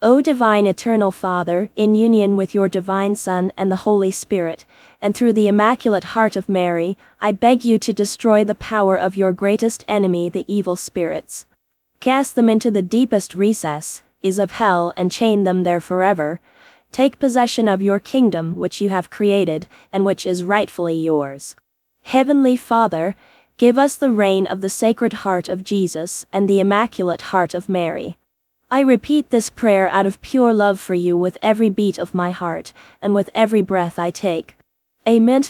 O divine eternal Father, in union with your divine Son and the Holy Spirit, and through the Immaculate Heart of Mary, I beg you to destroy the power of your greatest enemy, the evil spirits. Cast them into the deepest recesses of hell and chain them there forever. Take possession of your kingdom which you have created, and which is rightfully yours. Heavenly Father, give us the reign of the Sacred Heart of Jesus and the Immaculate Heart of Mary. I repeat this prayer out of pure love for you with every beat of my heart, and with every breath I take. Amen.